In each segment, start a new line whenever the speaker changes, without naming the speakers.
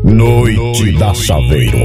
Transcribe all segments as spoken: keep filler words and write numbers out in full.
Noite da Saveiro,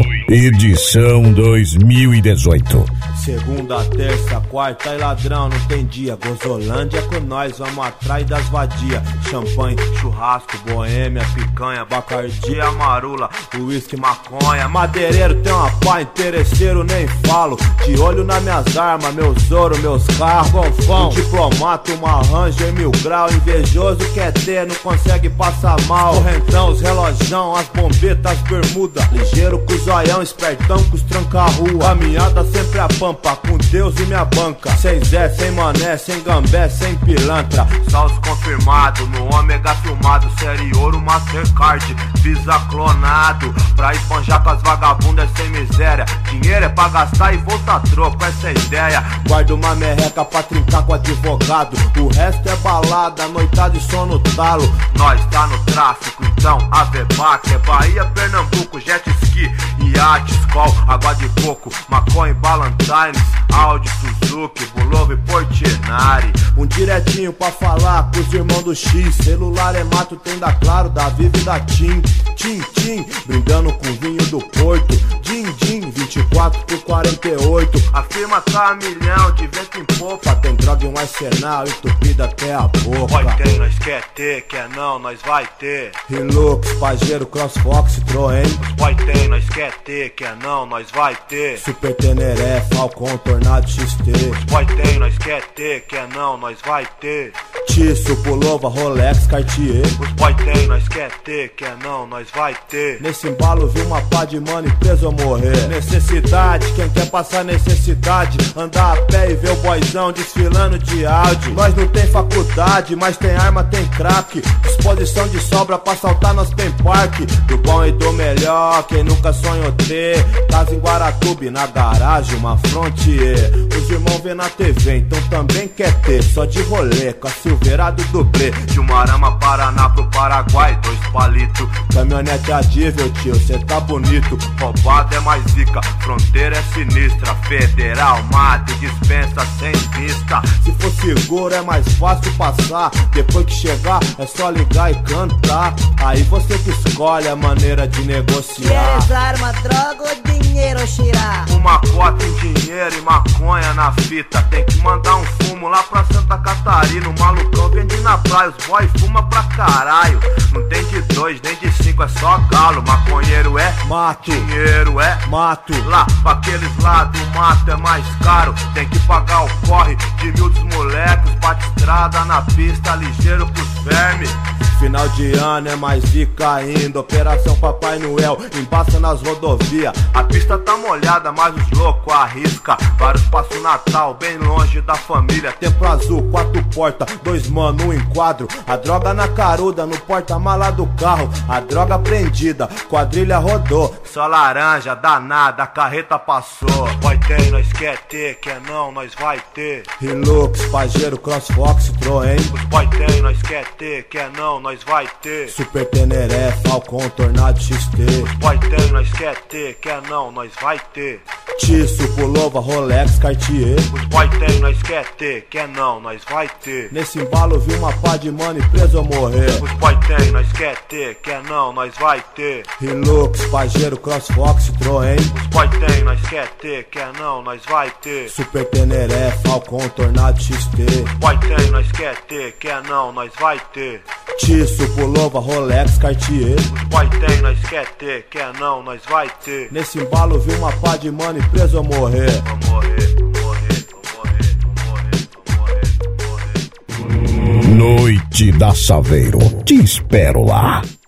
edição dois mil e dezoito.
Segunda, terça, quarta e ladrão, não tem dia. Gozolândia com nós, vamos atrás das vadia. Champanhe, churrasco, boêmia, picanha, bacardia, marula, uísque, maconha. Madeireiro tem uma pá, interesseiro nem falo. De olho nas minhas armas, meus ouro, meus carros, golfão. Um diplomata, uma ranger, mil grau. Invejoso quer ter, não consegue passar mal. Correntão, os relojão, as bombetas, as bermuda. Ligeiro com o zoião, espertão com os tranca-rua. Caminhada sempre a pampa, com Deus e minha banca. Sem Zé, sem Mané, sem Gambé, sem pilantra. Só os confirmados, no ômega filmado. Série ouro, Mastercard, Visa clonado. Pra esponjar com as vagabundas sem miséria. Dinheiro é pra gastar e voltar troco, essa é a ideia. Guarda uma merreca pra trincar com advogado. O resto é balada, noitada e sono talo. Nós tá no tráfico, então a V B A C é Bahia, Pernambuco, jet ski, iate, Skol, água de coco, maconha, Ballantines, Audi, Suzuki, Bulova e Portinari. Um diretinho pra falar com os irmãos do X. Celular é mato, tem da Claro, da Vivo e da Tim. Tim, Tim, brindando com vinho do Porto. Din, din, vinte e quatro por quarenta e oito. A firma tá a milhão, de vento em popa. Tem droga em um arsenal, entupida até a boca. Vai ter, nós quer ter, quer não, nós vai ter. Hilux, Pajero, Crossfox, Troen. Vai ter, nós quer ter, quer não, nós vai ter. Super Teneré, Falcon, Tornado, X T. Vai ter, nós quer ter, quer não, nós vai ter. Tiço, Pulova, Rolex, Cartier. Os boy tem, nós quer ter, quer não, nós vai ter. Nesse embalo vi uma pá de mano e preso ou morrer. Necessidade, quem quer passar necessidade, andar a pé e ver o boyzão desfilando de Audi. Nós não tem faculdade, mas tem arma, tem crack. Disposição de sobra pra saltar, nós tem parque. Do bom e do melhor, quem nunca sonhou ter. Casa em Guaratuba, na garagem, uma Frontier. Os irmãos vê na T V, então também quer ter. Só de rolê, com a Silveira do dublê. De Umarama, Paraná pro Paraguai, dois palitos. Caminhonete adível, tio, cê tá bonito. Roubado é mais zica, fronteira é sinistra. Federal, mate, dispensa sem vista. Se for seguro é mais fácil passar. Depois que chegar é só ligar e cantar. Aí você que escolhe a maneira de negociar.
Queres arma, droga ou dinheiro, xirá?
Uma cota em dinheiro e maconha na fita. Tem que mandar um fumo lá pra Santa Catarina. O malucão vende na praia, os boy fuma pra caralho. Não tem de dois, nem de cinco, é só galo. Maconheiro é mato, dinheiro é mato. Lá pra aqueles lados o mato é mais caro. Tem que pagar o corre de mil dos moleques. Bate estrada na pista, ligeiro pros vermes. Final de ano é mais zica ainda. Operação Papai Noel, embaça nas rodovias. A pista tá molhada, mas os loucos arrisca. Vários passam Natal, bem longe da família. Tempo azul, quatro portas, dois mano, um enquadro. A droga na caruda, no porta-mala do carro. A droga prendida, quadrilha rodou. Só laranja, danada, a carreta passou. Vai ter, nós quer ter, quer não, nós vai ter. Hilux, Pajero, Crossfox, Troen. Os boy tem, nós quer ter, quer não, nós vai ter. Super Teneré, Falcon, Tornado, X T. Os boy tem, nós quer ter, quer não, nós vai ter. Tiço, Pulova, Rolex, Cartier. Os boy tem, nós quer ter, quer não, nós vai ter. Nesse embalo vi uma pá de mano e preso ou morrer. Os boy tem, nós quer ter, quer não, nós vai ter. Hilux, Pajero, Crossfox, Troen. Os boy tem, nós quer ter, quer não, nós vai ter. Super Teneré, Falcon, Tornado, X T. Os boy tem, nós quer ter, quer não, nós vai ter. Tiço, Pulova, Rolex, Cartier. Os boy tem, nós quer ter, quer não, nós vai ter. Nesse embalo vi uma pá de mano e preso ou morrer. Vou morrer, vou morrer, vou morrer, vou morrer, vou morrer, vou morrer.
Noite da Saveiro, te espero lá.